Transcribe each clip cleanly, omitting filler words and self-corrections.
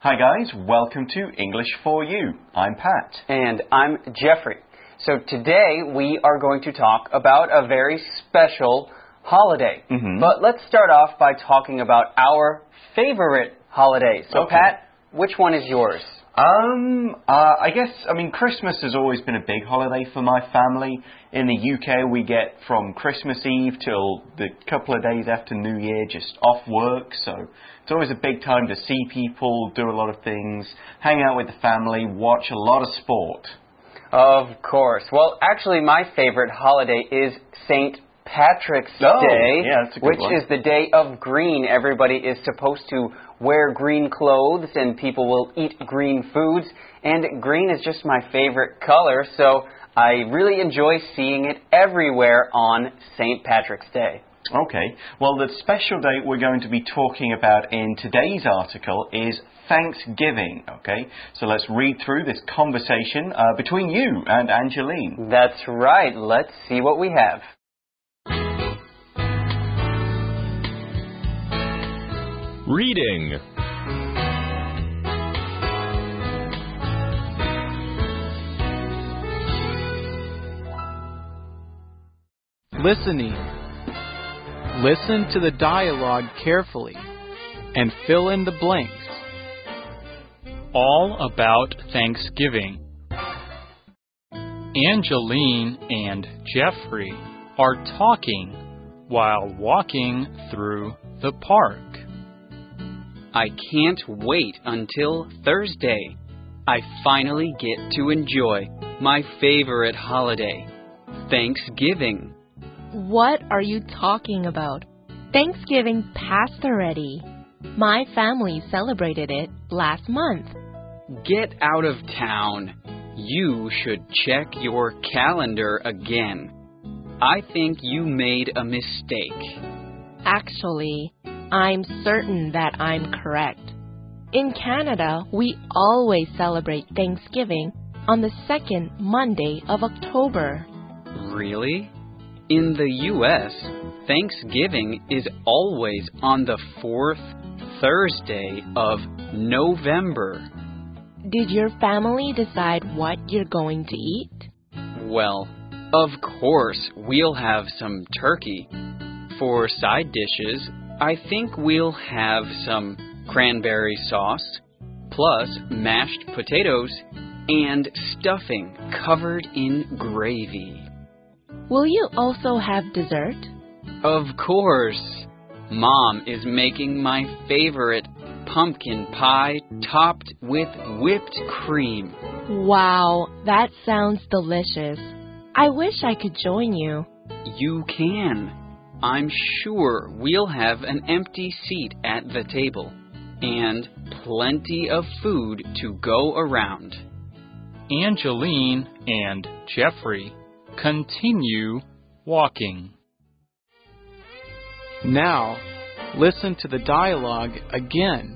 Hi guys, welcome to English for You. I'm Pat. And I'm Jeffrey. So today we are going to talk about a very special holiday. But let's start off by talking about our favorite holiday. So Pat, which one is yours? Christmas has always been a big holiday for my family. In the UK, we get from Christmas Eve till the couple of days after New Year just off work. So it's always a big time to see people, do a lot of things, hang out with the family, watch a lot of sport. Of course. Well, actually, my favorite holiday is St. Patrick's Day, that's a good which one. is the day of green. Everybody is supposed to wear green clothes and people will eat green foods. And green is just my favorite color, so I really enjoy seeing it everywhere on St. Patrick's Day. Okay, well, the special day we're going to be talking about in today's article is Thanksgiving, okay? So let's read through this conversation between you and Angeline. That's right. Let's see what we have. Reading. Listening. Listen to the dialogue carefully and fill in the blanks. All about Thanksgiving. Angeline and Jeffrey are talking while walking through the park. I can't wait until Thursday. I finally get to enjoy my favorite holiday, Thanksgiving. What are you talking about? Thanksgiving passed already. My family celebrated it last month. Get out of town. You should check your calendar again. I think you made a mistake. Actually, I'm certain that I'm correct. In Canada, we always celebrate Thanksgiving on the second Monday of October. Really? In the U.S., Thanksgiving is always on the fourth Thursday of November. Did your family decide what you're going to eat? Well, of course, we'll have some turkey. For side dishes, I think we'll have some cranberry sauce, plus mashed potatoes and stuffing covered in gravy. Will you also have dessert? Of course. Mom is making my favorite pumpkin pie topped with whipped cream. Wow, that sounds delicious. I wish I could join you. You can. I'm sure we'll have an empty seat at the table and plenty of food to go around. Angeline and Jeffrey continue walking. Now, listen to the dialogue again.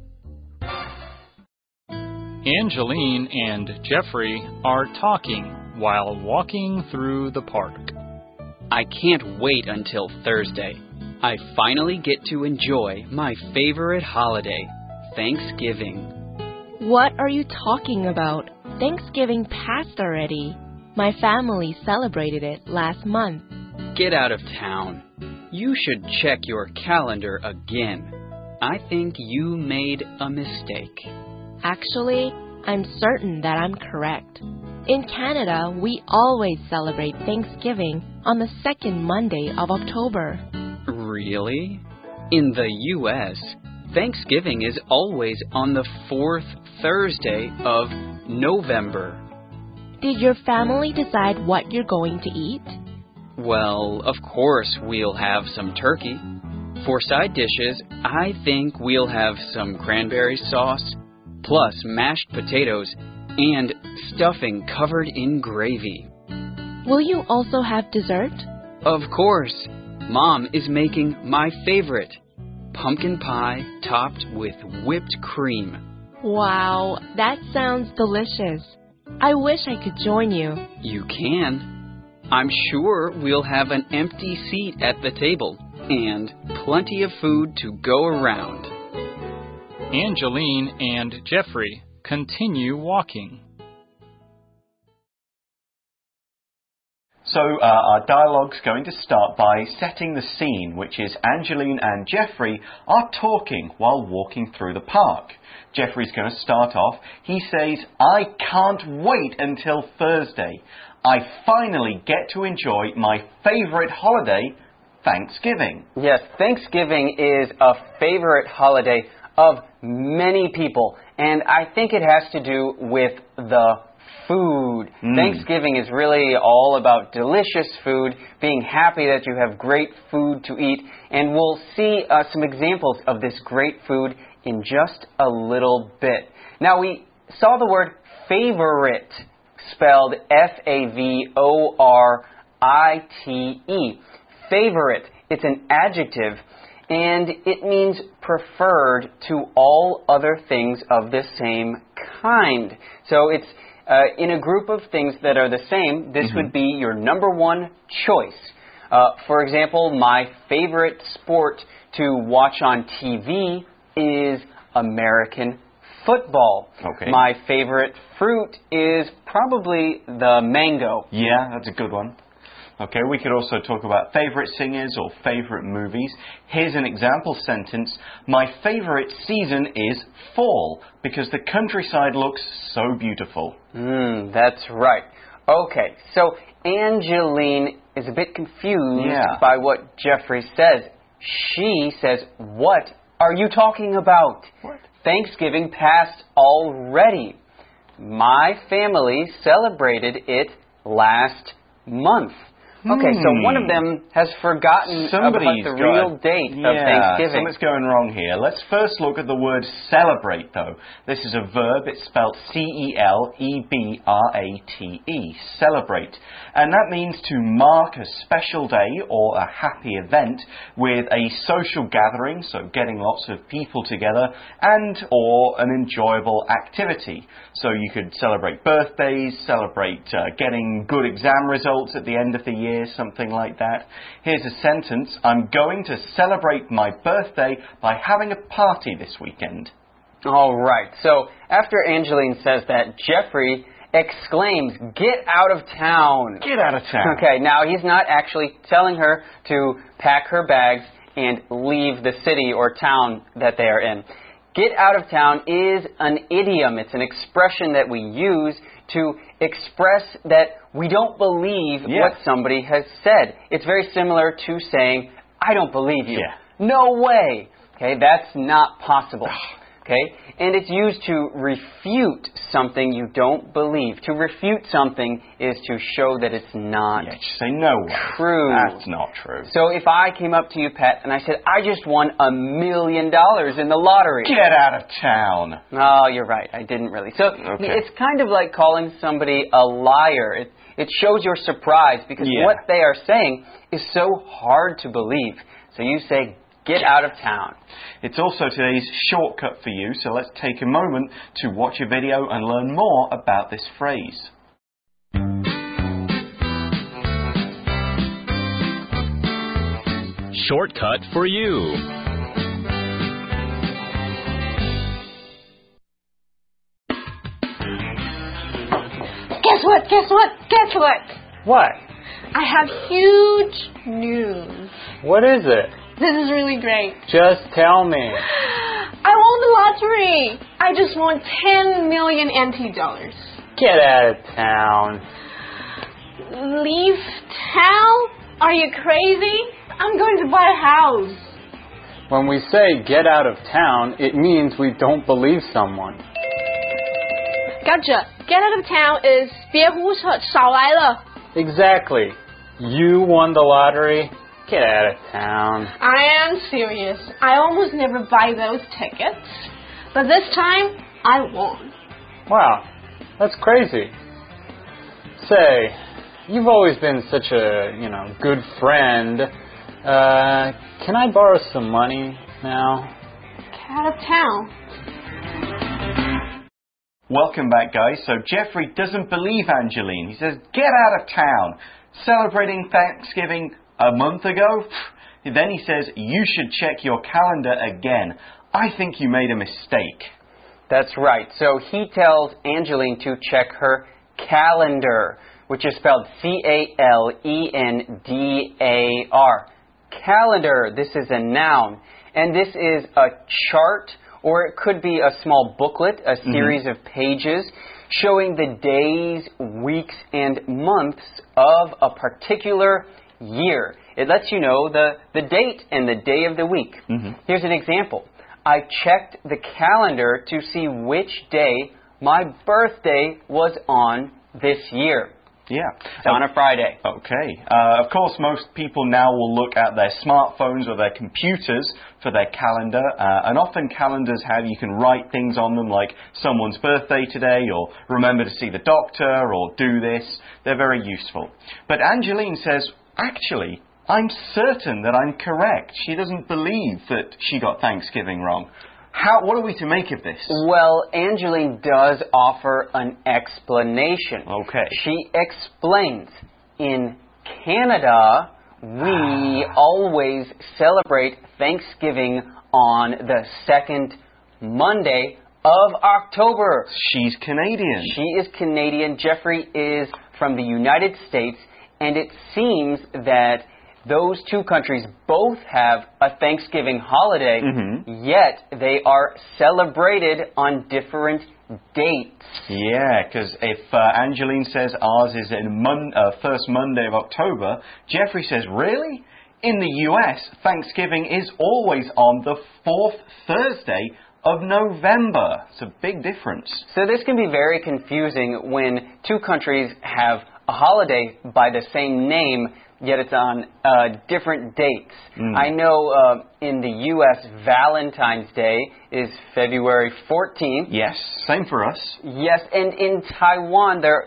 Angeline and Jeffrey are talking while walking through the park. I can't wait until Thursday. I finally get to enjoy my favorite holiday, Thanksgiving. What are you talking about? Thanksgiving passed already. My family celebrated it last month. Get out of town. You should check your calendar again. I think you made a mistake. Actually, I'm certain that I'm correct. In Canada, we always celebrate Thanksgiving on the second Monday of October. Really? In the U.S., Thanksgiving is always on the fourth Thursday of November. Did your family decide what you're going to eat? Well, of course we'll have some turkey. For side dishes, I think we'll have some cranberry sauce, plus mashed potatoes and stuffing covered in gravy. Will you also have dessert? Of course. Mom is making my favorite, pumpkin pie topped with whipped cream. Wow, that sounds delicious. I wish I could join you. You can. I'm sure we'll have an empty seat at the table and plenty of food to go around. Angeline and Jeffrey continue walking. So our dialogue's going to start by setting the scene, which is Angeline and Jeffrey are talking while walking through the park. Jeffrey's going to start off. He says, I can't wait until Thursday. I finally get to enjoy my favourite holiday, Thanksgiving. Yes, Thanksgiving is a favorite holiday of many people, and I think it has to do with the food. Thanksgiving is really all about delicious food, being happy that you have great food to eat, and we'll see some examples of this great food in just a little bit. Now, we saw the word favorite spelled Favorite. Favorite. It's an adjective, and it means preferred to all other things of the same kind. So it's in a group of things that are the same, this would be your number one choice. For example, my favorite sport to watch on TV is American football. Okay. My favorite fruit is probably the mango. Yeah, that's a good one. Okay, we could also talk about favourite singers or favourite movies. Here's an example sentence. My favourite season is fall because the countryside looks so beautiful. That's right. Okay, so Angeline is a bit confused by what Jeffrey says. She says, what are you talking about? What? Thanksgiving passed already. My family celebrated it last month. Okay, so one of them has forgotten about the real date of Thanksgiving. Something's going wrong here. Let's first look at the word celebrate, though. This is a verb. It's spelled Celebrate. Celebrate. And that means to mark a special day or a happy event with a social gathering, so getting lots of people together, and or an enjoyable activity. So you could celebrate birthdays, celebrate getting good exam results at the end of the year, something like that. Here's a sentence. I'm going to celebrate my birthday by having a party this weekend. All right. So after Angeline says that, Jeffrey exclaims, get out of town. Get out of town. Okay, now he's not actually telling her to pack her bags and leave the city or town that they are in. Get out of town is an idiom. It's an expression that we use to express that we don't believe what somebody has said. It's very similar to saying, I don't believe you. No way. Okay, that's not possible. Okay, and it's used to refute something you don't believe. To refute something is to show that it's not just say no way. True. That's not true. So if I came up to you, Pat, and I said, I just won $1 million in the lottery. Get out of town. Oh, you're right. I didn't really. So it's kind of like calling somebody a liar. It shows your surprise because what they are saying is so hard to believe. So you say, get out of town. It's also today's shortcut for you, so let's take a moment to watch a video and learn more about this phrase. Shortcut for you. Guess what? Guess what? Guess what? What? I have huge news. What is it? This is really great. Just tell me. I won the lottery. I just won 10 million NT dollars. Get out of town. Leave town? Are you crazy? I'm going to buy a house. When we say get out of town, it means we don't believe someone. Gotcha. Get out of town is 别胡扯，少来了. Exactly. You won the lottery. Get out of town. I am serious. I almost never buy those tickets. But this time, I won. Wow, that's crazy. Say, you've always been such a, good friend. Can I borrow some money now? Get out of town. Welcome back, guys. So Jeffrey doesn't believe Angeline. He says, get out of town. Celebrating Thanksgiving a month ago? Then he says, you should check your calendar again. I think you made a mistake. That's right. So he tells Angeline to check her calendar, which is spelled C-A-L-E-N-D-A-R. Calendar, this is a noun. And this is a chart, or it could be a small booklet, a series of pages, showing the days, weeks, and months of a particular year. It lets you know the date and the day of the week. Here's an example. I checked the calendar to see which day my birthday was on this year. Yeah. It's on a Friday. Okay. Of course, most people now will look at their smartphones or their computers for their calendar. And often calendars you can write things on them like someone's birthday today, or remember to see the doctor, or do this. They're very useful. But Angeline says, actually, I'm certain that I'm correct. She doesn't believe that she got Thanksgiving wrong. What are we to make of this? Well, Angeline does offer an explanation. Okay. She explains, in Canada, we always celebrate Thanksgiving on the second Monday of October. She's Canadian. She is Canadian. Jeffrey is from the United States, and it seems that those two countries both have a Thanksgiving holiday, yet they are celebrated on different dates. Yeah, because if Angeline says ours is in first Monday of October, Jeffrey says, really? In the US, Thanksgiving is always on the fourth Thursday of November. It's a big difference. So this can be very confusing when two countries have a holiday by the same name, yet it's on different dates. I know in the U.S., Valentine's Day is February 14th. Yes, same for us. Yes, and in Taiwan there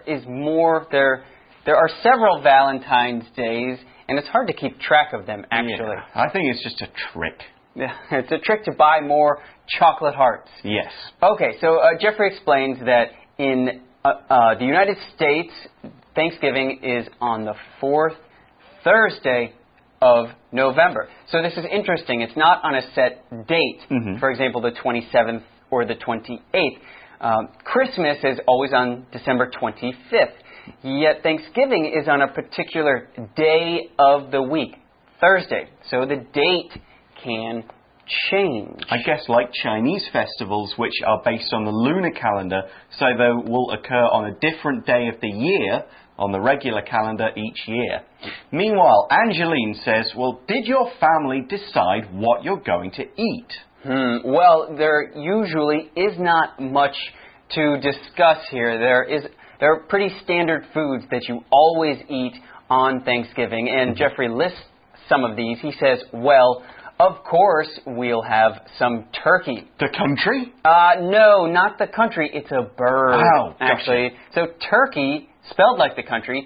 are several Valentine's Days, and it's hard to keep track of them, actually. Yeah, I think it's just a trick. It's a trick to buy more chocolate hearts. Yes. Okay, so Jeffrey explains that in the United States, Thanksgiving is on the fourth Thursday of November. So this is interesting. It's not on a set date. For example, the 27th or the 28th. Christmas is always on December 25th. Yet Thanksgiving is on a particular day of the week, Thursday. So the date can change. I guess like Chinese festivals, which are based on the lunar calendar, so they will occur on a different day of the year on the regular calendar each year. Meanwhile, Angeline says, well, did your family decide what you're going to eat? Well, there usually is not much to discuss here. There are pretty standard foods that you always eat on Thanksgiving, and Jeffrey lists some of these. He says, well, of course, we'll have some turkey. The country? No, not the country. It's a bird, actually. So turkey, spelled like the country,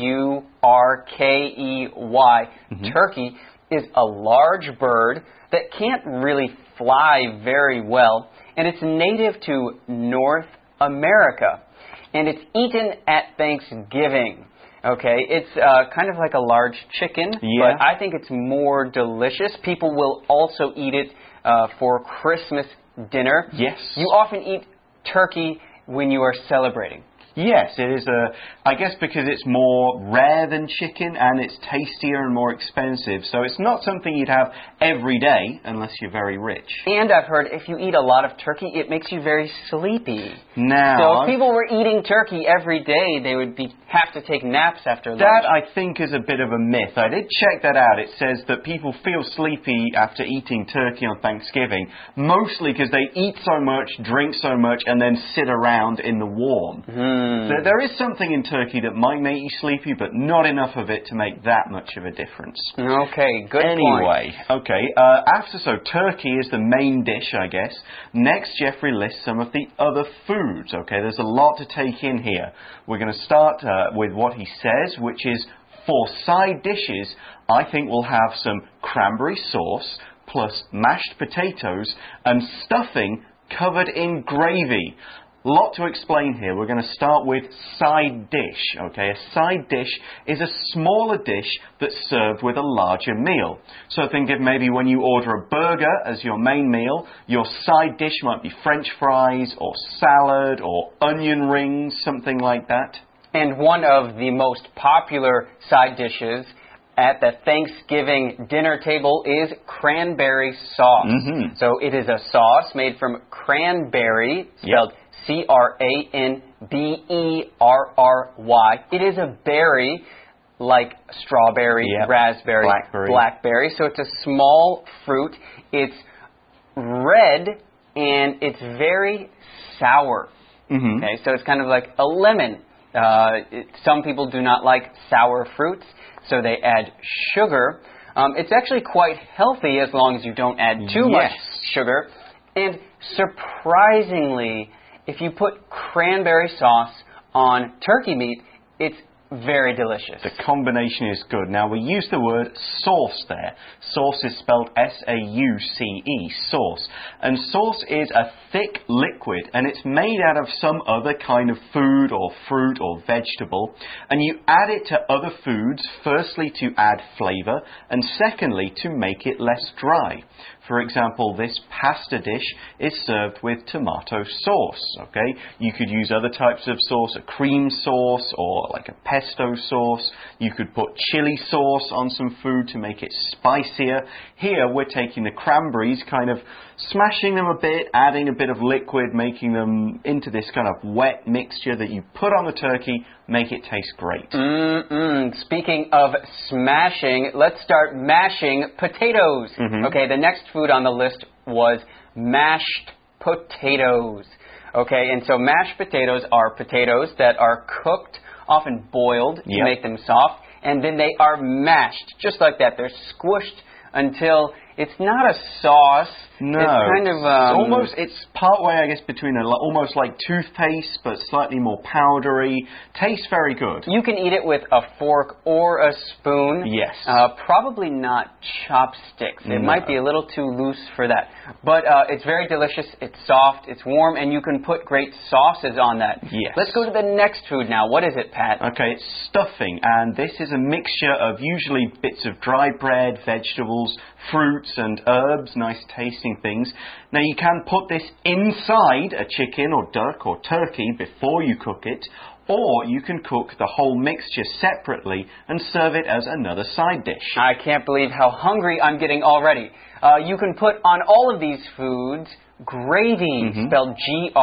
T-U-R-K-E-Y, turkey is a large bird that can't really fly very well, and it's native to North America, and it's eaten at Thanksgiving. Okay, it's kind of like a large chicken, but I think it's more delicious. People will also eat it for Christmas dinner. Yes. You often eat turkey when you are celebrating. Yes, it is I guess because it's more rare than chicken and it's tastier and more expensive. So it's not something you'd have every day unless you're very rich. And I've heard if you eat a lot of turkey, it makes you very sleepy. Now, so if people were eating turkey every day, they would have to take naps after lunch. That, I think, is a bit of a myth. I did check that out. It says that people feel sleepy after eating turkey on Thanksgiving, mostly because they eat so much, drink so much, and then sit around in the warm. So there is something in turkey that might make you sleepy, but not enough of it to make that much of a difference. Okay, good Anyway, so turkey is the main dish, I guess. Next, Jeffrey lists some of the other foods. Okay, there's a lot to take in here. We're going to start with what he says, which is for side dishes, I think we'll have some cranberry sauce plus mashed potatoes and stuffing covered in gravy. lot to explain here. We're going to start with side dish, okay? A side dish is a smaller dish that's served with a larger meal. So think of maybe when you order a burger as your main meal, your side dish might be French fries or salad or onion rings, something like that. And one of the most popular side dishes at the Thanksgiving dinner table is cranberry sauce. So it is a sauce made from cranberry, spelled C-R-A-N-B-E-R-R-Y. It is a berry like strawberry, raspberry, blackberry. So it's a small fruit. It's red and it's very sour. Okay, so it's kind of like a lemon. Some people do not like sour fruits, so they add sugar. It's actually quite healthy as long as you don't add too much sugar. And surprisingly, if you put cranberry sauce on turkey meat, it's very delicious. The combination is good. Now, we use the word sauce there. Sauce is spelled S-A-U-C-E, sauce. And sauce is a thick liquid, and it's made out of some other kind of food or fruit or vegetable. And you add it to other foods, firstly to add flavor, and secondly to make it less dry. For example, this pasta dish is served with tomato sauce, okay? You could use other types of sauce, a cream sauce or like a pesto sauce. You could put chili sauce on some food to make it spicier. Here, we're taking the cranberries, kind of smashing them a bit, adding a bit of liquid, making them into this kind of wet mixture that you put on the turkey, make it taste great. Speaking of smashing, let's start mashing potatoes. Okay, the next food on the list was mashed potatoes. Okay, and so mashed potatoes are potatoes that are cooked, often boiled to make them soft, and then they are mashed, just like that. They're squished until it's not a sauce. No, it's kind of it's part way, I guess, between almost like toothpaste, but slightly more powdery. Tastes very good. You can eat it with a fork or a spoon. Yes. Probably not chopsticks. It might be a little too loose for that. But it's very delicious. It's soft. It's warm, and you can put great sauces on that. Yes. Let's go to the next food now. What is it, Pat? Okay, it's stuffing, and this is a mixture of usually bits of dry bread, vegetables, fruits, and herbs. Nice tasting things. Now, you can put this inside a chicken or duck or turkey before you cook it, or you can cook the whole mixture separately and serve it as another side dish. I can't believe how hungry I'm getting already. You can put on all of these foods gravy, spelled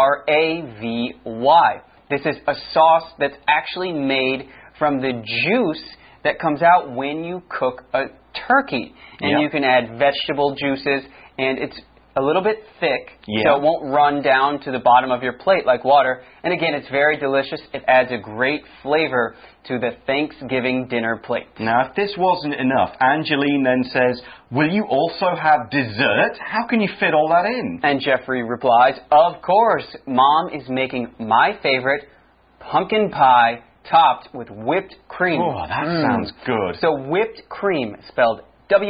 G-R-A-V-Y. This is a sauce that's actually made from the juice that comes out when you cook a turkey. And you can add vegetable juices, and it's a little bit thick, so it won't run down to the bottom of your plate like water. And again, it's very delicious. It adds a great flavor to the Thanksgiving dinner plate. Now, if this wasn't enough, Angeline then says, will you also have dessert? How can you fit all that in? And Jeffrey replies, of course, Mom is making my favorite pumpkin pie topped with whipped cream. Oh, that sounds good. So whipped cream, spelled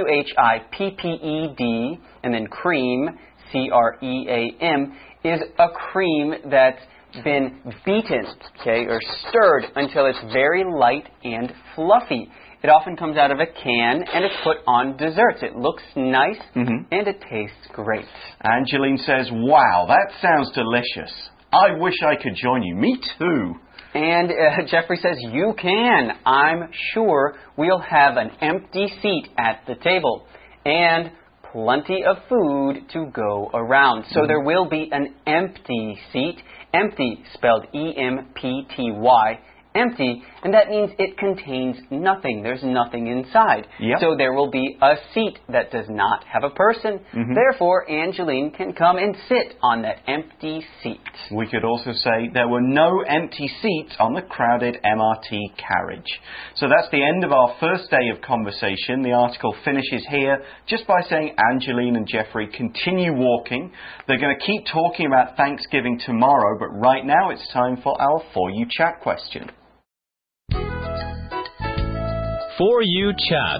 W-H-I-P-P-E-D, and then cream, C-R-E-A-M, is a cream that's been beaten, okay, or stirred until it's very light and fluffy. It often comes out of a can, and it's put on desserts. It looks nice, and it tastes great. Angeline says, wow, that sounds delicious. I wish I could join you. Me too. And Jeffrey says, you can. I'm sure we'll have an empty seat at the table and plenty of food to go around. So there will be an empty seat. Empty, spelled E-M-P-T-Y. Empty, and that means it contains nothing. There's nothing inside. So there will be a seat that does not have a person. Therefore, Angeline can come and sit on that empty seat. We could also say there were no empty seats on the crowded MRT carriage. So that's the end of our first day of conversation. The article finishes here just by saying Angeline and Jeffrey continue walking. They're going to keep talking about Thanksgiving tomorrow, but right now it's time for our For You Chat question. For You Chat.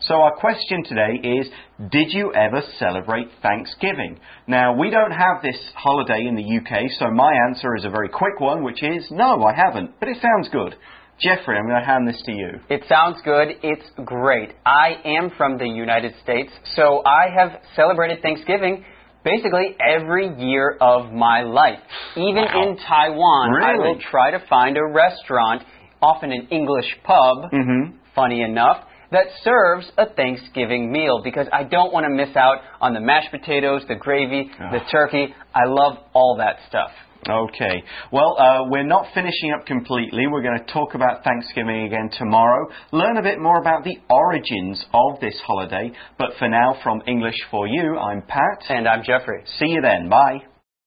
So our question today is, did you ever celebrate Thanksgiving? Now, we don't have this holiday in the UK, so my answer is a very quick one, which is, no, I haven't. But it sounds good. Jeffrey, I'm going to hand this to you. It sounds good. It's great. I am from the United States, so I have celebrated Thanksgiving basically every year of my life. Even in Taiwan, I will try to find a restaurant, often an English pub, funny enough, that serves a Thanksgiving meal because I don't want to miss out on the mashed potatoes, the gravy, the turkey. I love all that stuff. Okay. Well, we're not finishing up completely. We're going to talk about Thanksgiving again tomorrow, learn a bit more about the origins of this holiday. But for now, from English for You, I'm Pat. And I'm Jeffrey. See you then. Bye.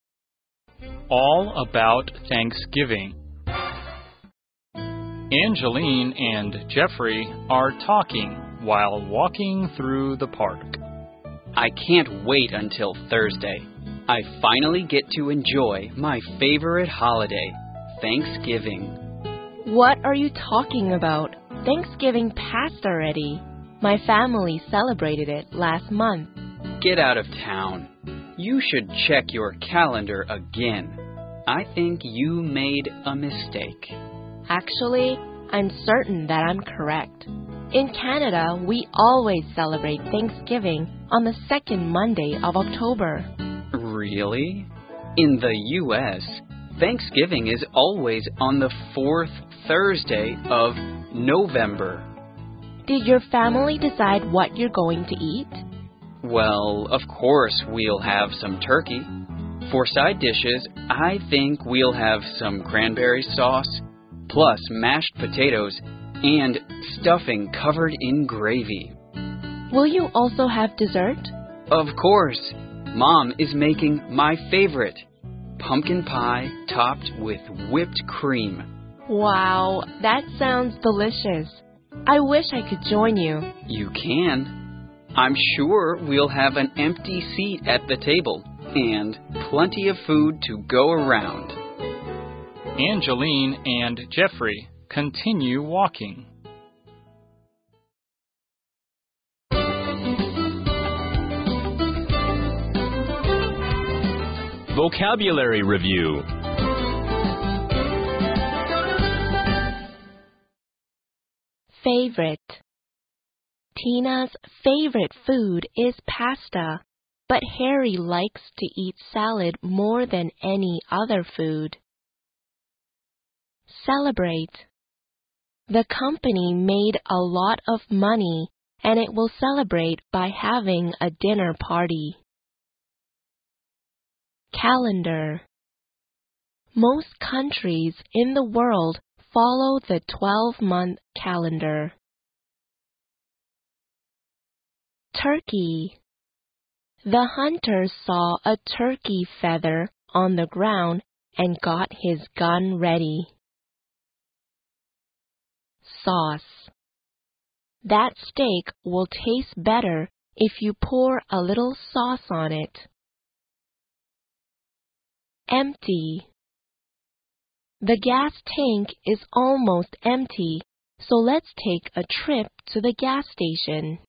All about Thanksgiving. Angeline and Jeffrey are talking while walking through the park. I can't wait until Thursday. I finally get to enjoy my favorite holiday, Thanksgiving. What are you talking about? Thanksgiving passed already. My family celebrated it last month. Get out of town. You should check your calendar again. I think you made a mistake. Actually, I'm certain that I'm correct. In Canada, we always celebrate Thanksgiving on the second Monday of October. Really? In the U.S., Thanksgiving is always on the fourth Thursday of November. Did your family decide what you're going to eat? Well, of course we'll have some turkey. For side dishes, I think we'll have some cranberry sauce, plus mashed potatoes and stuffing covered in gravy. Will you also have dessert? Of course. Mom is making my favorite, pumpkin pie topped with whipped cream. Wow, that sounds delicious. I wish I could join you. You can. I'm sure we'll have an empty seat at the table and plenty of food to go around. Angeline and Jeffrey continue walking. Vocabulary Review. Favorite. Tina's favorite food is pasta, but Harry likes to eat salad more than any other food. Celebrate. The company made a lot of money, and it will celebrate by having a dinner party. Calendar. Most countries in the world follow the 12-month calendar. Turkey. The hunter saw a turkey feather on the ground and got his gun ready. Sauce. That steak will taste better if you pour a little sauce on it. Empty. The gas tank is almost empty, so let's take a trip to the gas station.